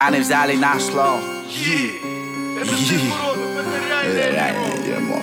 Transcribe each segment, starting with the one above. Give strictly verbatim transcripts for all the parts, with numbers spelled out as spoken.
Они взяли наш слово. Это реальное дерьмо.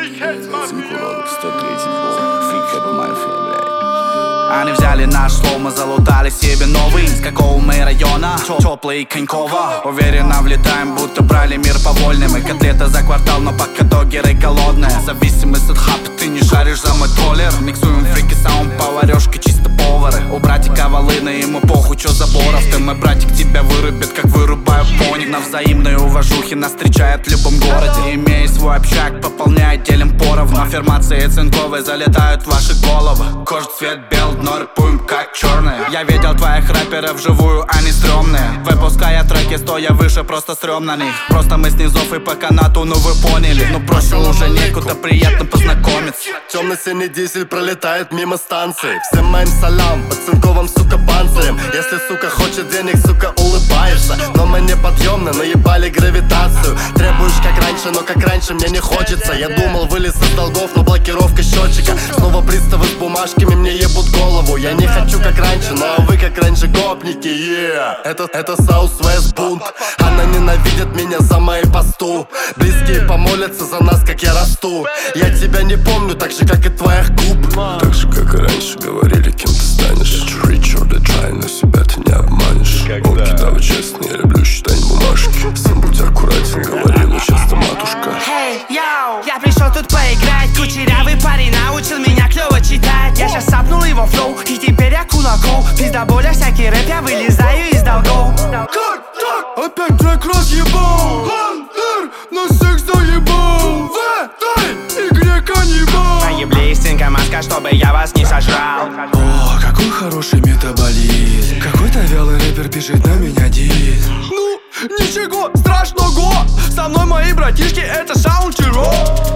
Цинкуров, сто третий пол. Фрикхед мафия, блядь. Они взяли наш слово, мы залутали себе новый. С какого мы района? Теплый Конькова. Уверенно влетаем, будто брали мир по вольным. И котлета за квартал, но пока догеры голодные. Зависимость от хапа, ты не шаришь за мой толлер. Миксуем фрики, саунд, поварешка, чисто повары. У братика волыны, ему похуй, чё заборов. Ты, мой братик, тебя вырубит, как вырубаю пони. На взаимной уважухе нас встречают в любом городе. Имея свой общак, пополняет делим поровну. Аффирмации цинковые залетают в ваши головы. Кожа цвет бел, но рэпуем как черные. Я видел твоих рэперов вживую, они стрёмные. Выпуская треки, стоя выше, просто стрём на них. Просто мы снизов и по канату, ну вы поняли. Ну проще уже некуда, приятно познакомиться. Темно-синий дизель пролетает мимо станции. Всем моим салам, под цинковым, сука, панцирем. Если, сука, хочет денег, сука, улыбаешься. Но мы не подъемны, наебали гравитацию. Требуешь как раньше, но как раньше мне не хочется. Я думал, вылез из долгов, но блокировка счетчика. Снова приставы с бумажками мне ебут голову. Я не хочу как раньше, но вы как раньше гопники, yeah. Это, это Southwest бунт. Она ненавидит меня за мои посту. Близкие помолятся за нас, как я расту. Я тебя не помню, так же, как и твоих губ. Так же, как и раньше говорили, кем ты станешь. Rich or the try, но себя ты не обманешь. Волки, давай честно, я люблю считать бумажки. Сын, будь аккуратен, говорила часто матушка. Hey, yo, я пришел тут поиграть. Кучерявый парень научил меня клево читать. Я щас сапнул его флоу, и теперь я кулаком. Пиздоболя, всякий рэп, я вылезаю из долгов. Как так? Опять трек разъебал. Хантер на секс заебал. В этой игре каннибал. Наебли стенка маска, чтобы я вас не сожрал. О, какой хороший метаболизм. Какой-то вялый рэпер пишет на меня диск. Ну, ничего страшного. Со мной мои братишки, это Саундчиро.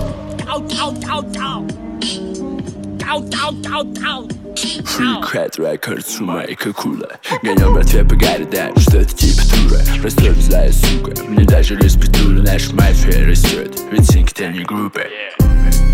Freakhead Records, Шумайка Кула. Гонем братве по городам, что-то типа тура. Простой злая сука, мне даже респектура. Наша мафия растет, ведь синки-то не группы.